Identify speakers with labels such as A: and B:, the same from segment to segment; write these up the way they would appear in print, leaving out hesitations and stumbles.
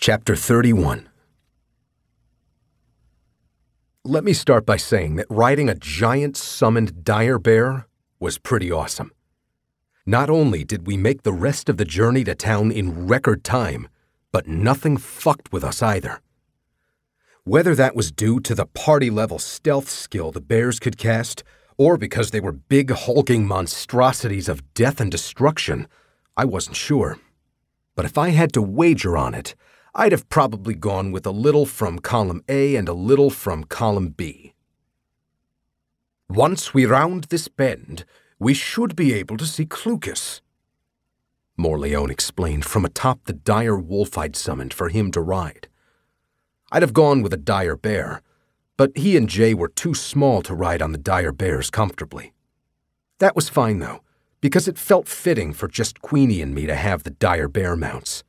A: Chapter 31. Let me start by saying that riding a giant summoned dire bear was pretty awesome. Not only did we make the rest of the journey to town in record time, but nothing fucked with us either. Whether that was due to the party-level stealth skill the bears could cast, or because they were big hulking monstrosities of death and destruction, I wasn't sure. But if I had to wager on it, I'd have probably gone with a little from column A and a little from column B. "Once we round this bend, we should be able to see Clucas," Morleone explained from atop the dire wolf I'd summoned for him to ride. I'd have gone with a dire bear, but he and Jay were too small to ride on the dire bears comfortably. That was fine, though, because it felt fitting for just Queenie and me to have the dire bear mounts.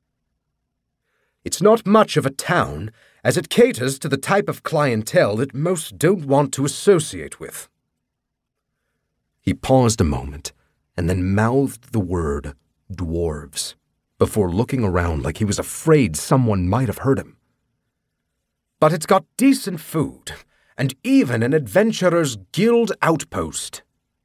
A: "It's not much of a town, as it caters to the type of clientele that most don't want to associate with." He paused a moment and then mouthed the word dwarves before looking around like he was afraid someone might have heard him. "But it's got decent food and even an adventurer's guild outpost."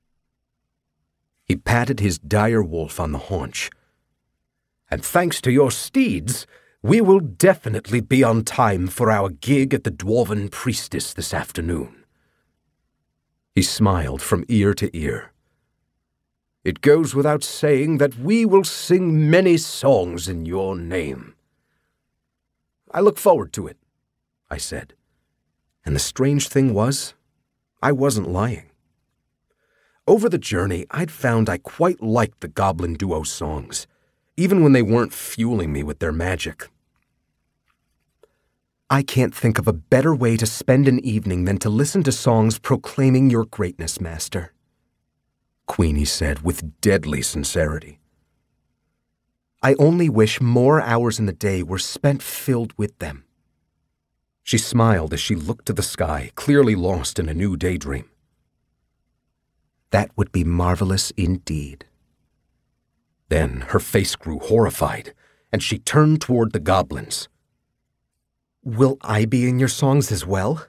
A: He patted his dire wolf on the haunch. "And thanks to your steeds, we will definitely be on time for our gig at the Dwarven Priestess this afternoon." He smiled from ear to ear. "It goes without saying that we will sing many songs in your name." "I look forward to it," I said. And the strange thing was, I wasn't lying. Over the journey, I'd found I quite liked the Goblin Duo songs, even when they weren't fueling me with their magic. "I can't think of a better way to spend an evening than to listen to songs proclaiming your greatness, Master," Queenie said with deadly sincerity. "I only wish more hours in the day were spent filled with them." She smiled as she looked to the sky, clearly lost in a new daydream. "That would be marvelous indeed." Then her face grew horrified, and she turned toward the goblins. "Will I be in your songs as well?"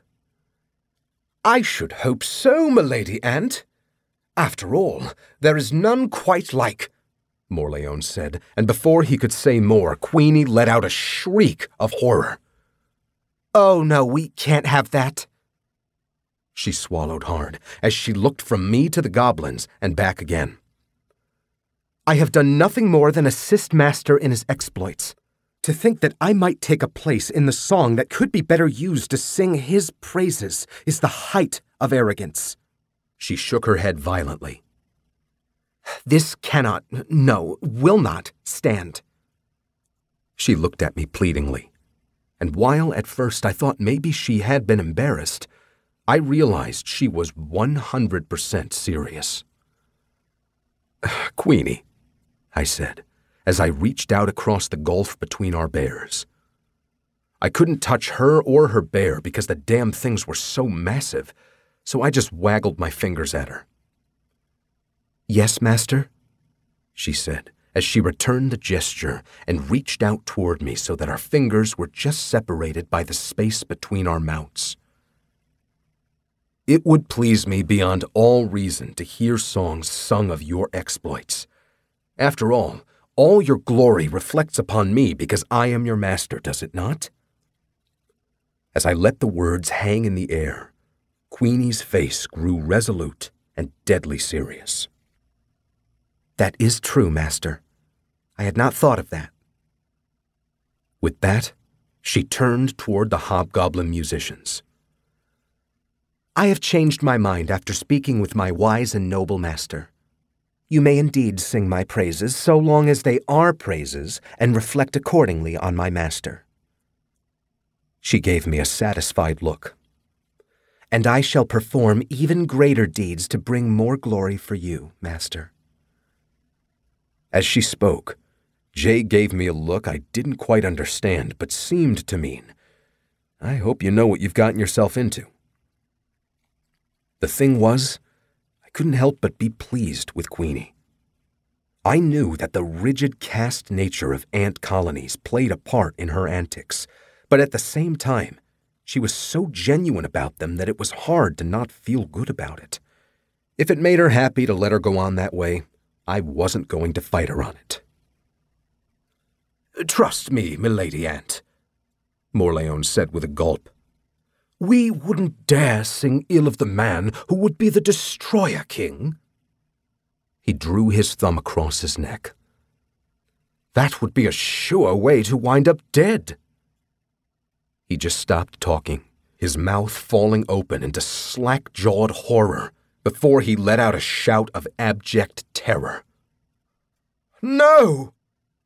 A: "I should hope so, milady Ant. After all, there is none quite like," Morleone said, and before he could say more, Queenie let out a shriek of horror. "Oh no, we can't have that." She swallowed hard as she looked from me to the goblins and back again. "I have done nothing more than assist Master in his exploits. To think that I might take a place in the song that could be better used to sing his praises is the height of arrogance." She shook her head violently. "This cannot, no, will not stand." She looked at me pleadingly, and while at first I thought maybe she had been embarrassed, I realized she was 100% serious. "Queenie," I said, as I reached out across the gulf between our bears. I couldn't touch her or her bear because the damn things were so massive, so I just waggled my fingers at her. "Yes, Master," she said, as she returned the gesture and reached out toward me so that our fingers were just separated by the space between our mounts. "It would please me beyond all reason to hear songs sung of your exploits. After all your glory reflects upon me because I am your master, does it not?" As I let the words hang in the air, Queenie's face grew resolute and deadly serious. "That is true, Master. I had not thought of that." With that, she turned toward the hobgoblin musicians. "I have changed my mind after speaking with my wise and noble master. You may indeed sing my praises so long as they are praises and reflect accordingly on my master." She gave me a satisfied look. "And I shall perform even greater deeds to bring more glory for you, Master." As she spoke, Jay gave me a look I didn't quite understand but seemed to mean, "I hope you know what you've gotten yourself into." The thing was, I couldn't help but be pleased with Queenie. I knew that the rigid caste nature of ant colonies played a part in her antics, but at the same time, she was so genuine about them that it was hard to not feel good about it. If it made her happy to let her go on that way, I wasn't going to fight her on it. "Trust me, milady Ant," Morleone said with a gulp. "We wouldn't dare sing ill of the man who would be the Destroyer King." He drew his thumb across his neck. "That would be a sure way to wind up dead." He just stopped talking, his mouth falling open into slack-jawed horror before he let out a shout of abject terror. "No!"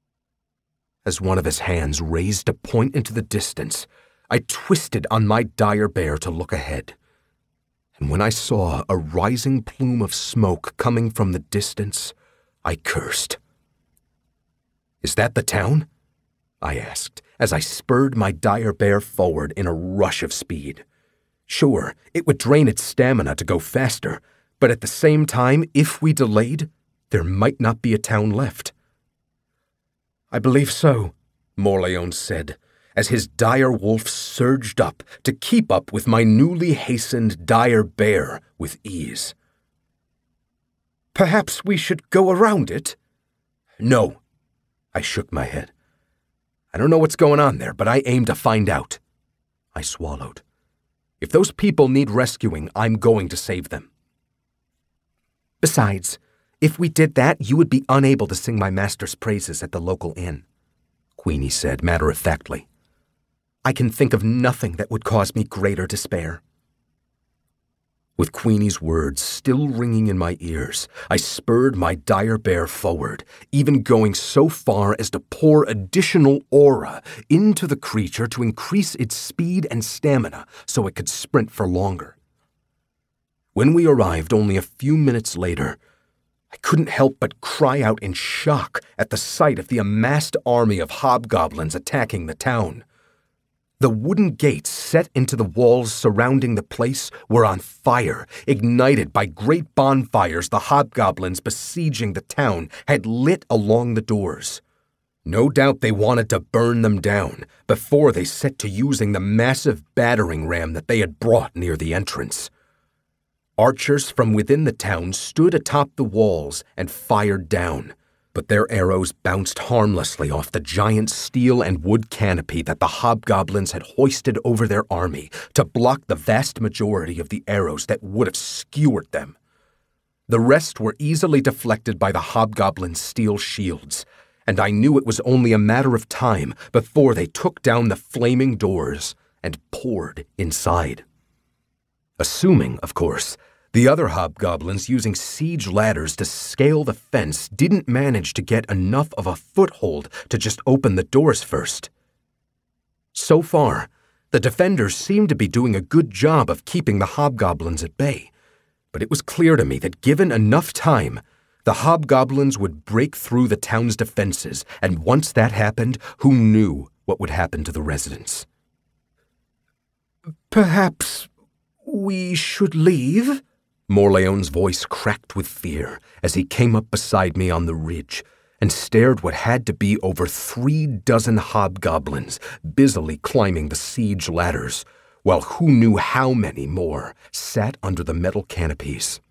A: As one of his hands raised to point into the distance, I twisted on my dire bear to look ahead. And when I saw a rising plume of smoke coming from the distance, I cursed. "Is that the town?" I asked, as I spurred my dire bear forward in a rush of speed. Sure, it would drain its stamina to go faster, but at the same time, if we delayed, there might not be a town left. "I believe so," Morleone said, as his dire wolf surged up to keep up with my newly hastened dire bear with ease. "Perhaps we should go around it?" "No." I shook my head. "I don't know what's going on there, but I aim to find out." I swallowed. "If those people need rescuing, I'm going to save them." "Besides, if we did that, you would be unable to sing my master's praises at the local inn," Queenie said matter-of-factly. "I can think of nothing that would cause me greater despair." With Queenie's words still ringing in my ears, I spurred my dire bear forward, even going so far as to pour additional aura into the creature to increase its speed and stamina so it could sprint for longer. When we arrived only a few minutes later, I couldn't help but cry out in shock at the sight of the amassed army of hobgoblins attacking the town. The wooden gates set into the walls surrounding the place were on fire, ignited by great bonfires the hobgoblins besieging the town had lit along the doors. No doubt they wanted to burn them down before they set to using the massive battering ram that they had brought near the entrance. Archers from within the town stood atop the walls and fired down, but their arrows bounced harmlessly off the giant steel and wood canopy that the hobgoblins had hoisted over their army to block the vast majority of the arrows that would have skewered them. The rest were easily deflected by the hobgoblins' steel shields, and I knew it was only a matter of time before they took down the flaming doors and poured inside. Assuming, of course, the other hobgoblins using siege ladders to scale the fence didn't manage to get enough of a foothold to just open the doors first. So far, the defenders seemed to be doing a good job of keeping the hobgoblins at bay, but it was clear to me that given enough time, the hobgoblins would break through the town's defenses, and once that happened, who knew what would happen to the residents? "Perhaps we should leave?" Morleone's voice cracked with fear as he came up beside me on the ridge and stared what had to be over 36 hobgoblins busily climbing the siege ladders, while who knew how many more sat under the metal canopies.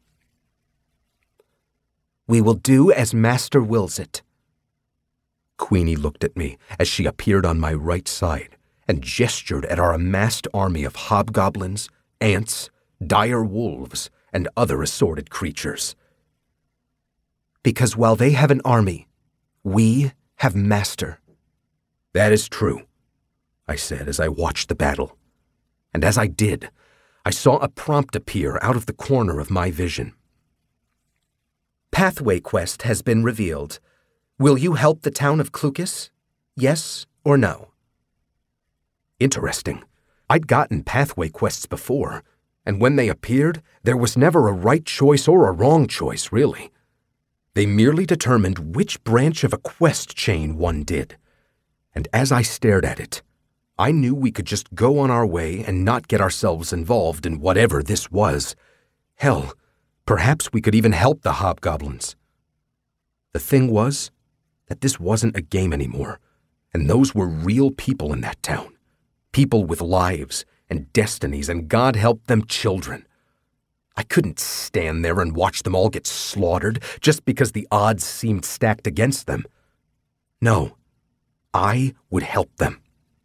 A: "We will do as Master wills it." Queenie looked at me as she appeared on my right side and gestured at our amassed army of hobgoblins, ants, dire wolves, and other assorted creatures. "Because while they have an army, we have Master." "That is true," I said as I watched the battle. And as I did, I saw a prompt appear out of the corner of my vision. "Pathway quest has been revealed. Will you help the town of Clucas? Yes or no?" Interesting. I'd gotten pathway quests before, and when they appeared, there was never a right choice or a wrong choice, really. They merely determined which branch of a quest chain one did. And as I stared at it, I knew we could just go on our way and not get ourselves involved in whatever this was. Hell, perhaps we could even help the hobgoblins. The thing was that this wasn't a game anymore, and those were real people in that town. People with lives and destinies, and God help them, children. I couldn't stand there and watch them all get slaughtered just because the odds seemed stacked against them. No, I would help them.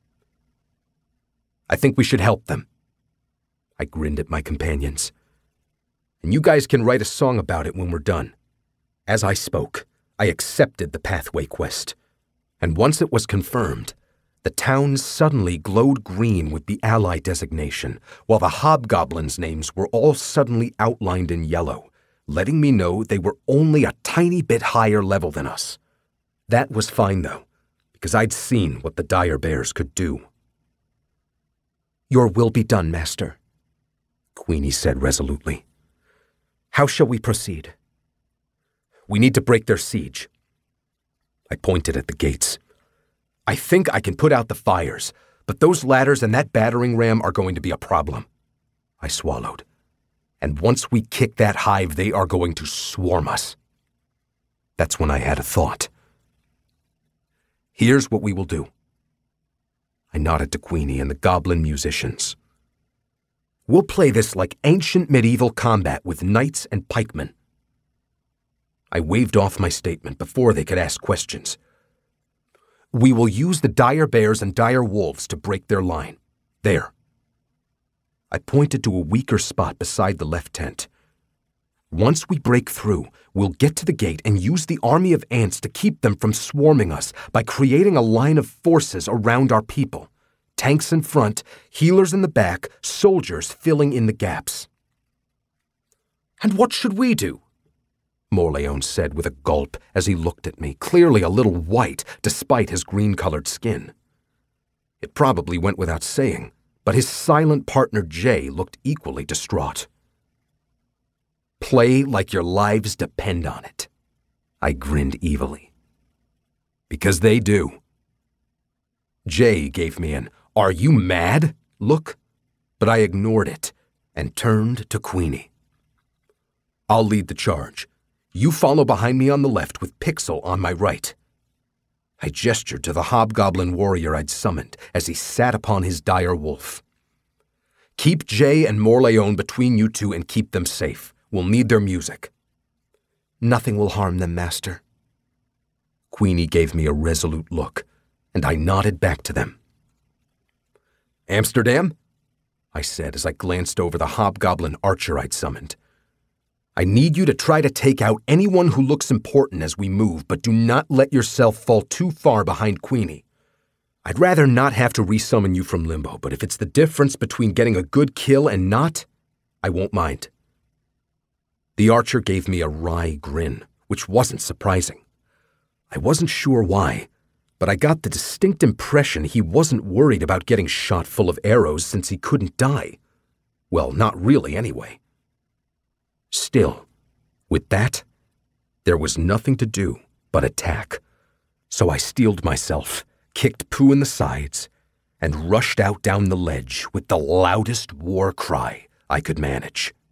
A: I think we should help them. I grinned at my companions. And you guys can write a song about it when we're done. As I spoke, I accepted the Pathway quest. And once it was confirmed, the town suddenly glowed green with the ally designation, while the hobgoblins' names were all suddenly outlined in yellow, letting me know they were only a tiny bit higher level than us. That was fine, though, because I'd seen what the Dire Bears could do. "Your will be done, Master," Queenie said resolutely. "How shall we proceed?" "We need to break their siege." I pointed at the gates. "I think I can put out the fires, but those ladders and that battering ram are going to be a problem." I swallowed. "And once we kick that hive, they are going to swarm us." That's when I had a thought. "Here's what we will do." I nodded to Queenie and the goblin musicians. "We'll play this like ancient medieval combat with knights and pikemen." I waved off my statement before they could ask questions. "We will use the dire bears and dire wolves to break their line. There." I pointed to a weaker spot beside the left tent. "Once we break through, we'll get to the gate and use the army of ants to keep them from swarming us by creating a line of forces around our people. Tanks in front, healers in the back, soldiers filling in the gaps." "And what should we do?" Morleone said with a gulp as he looked at me, clearly a little white despite his green-colored skin. It probably went without saying, but his silent partner Jay looked equally distraught. "Play like your lives depend on it," I grinned evilly. "Because they do." Jay gave me an "Are you mad?" look, but I ignored it and turned to Queenie. "I'll lead the charge. You follow behind me on the left with Pixel on my right." I gestured to the hobgoblin warrior I'd summoned as he sat upon his dire wolf. "Keep Jay and Morleone between you two and keep them safe. We'll need their music." "Nothing will harm them, Master." Queenie gave me a resolute look, and I nodded back to them. "Amsterdam?" I said as I glanced over the hobgoblin archer I'd summoned. "I need you to try to take out anyone who looks important as we move, but do not let yourself fall too far behind Queenie. I'd rather not have to resummon you from limbo, but if it's the difference between getting a good kill and not, I won't mind." The archer gave me a wry grin, which wasn't surprising. I wasn't sure why, but I got the distinct impression he wasn't worried about getting shot full of arrows since he couldn't die. Well, not really anyway. Still, with that, there was nothing to do but attack. So I steeled myself, kicked Pooh in the sides, and rushed out down the ledge with the loudest war cry I could manage.